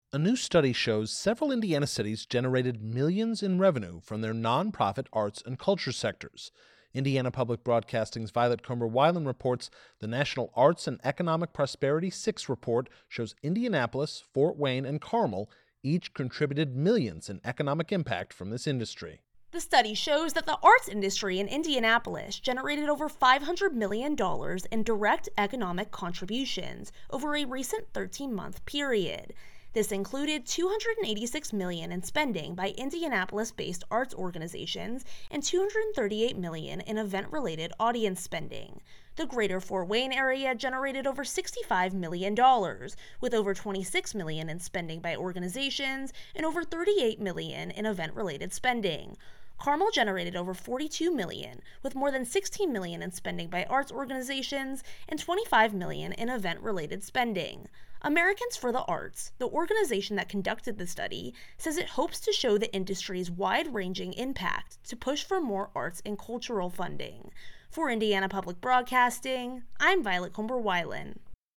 A new study shows several Indiana cities generated millions in revenue from their nonprofit arts and culture sectors. Indiana Public Broadcasting's Violet Comber-Weiland reports the National Arts and Economic Prosperity 6 report shows Indianapolis, Fort Wayne, and Carmel each contributed millions in economic impact from this industry. The study shows that the arts industry in Indianapolis generated over $500 million in direct economic contributions over a recent 13-month period. This included $286 million in spending by Indianapolis-based arts organizations and $238 million in event-related audience spending. The greater Fort Wayne area generated over $65 million, with over $26 million in spending by organizations and over $38 million in event-related spending. Carmel generated over $42 million, with more than $16 million in spending by arts organizations and $25 million in event-related spending. Americans for the Arts, the organization that conducted the study, says it hopes to show the industry's wide-ranging impact to push for more arts and cultural funding. For Indiana Public Broadcasting, I'm Violet Comber-Weiland.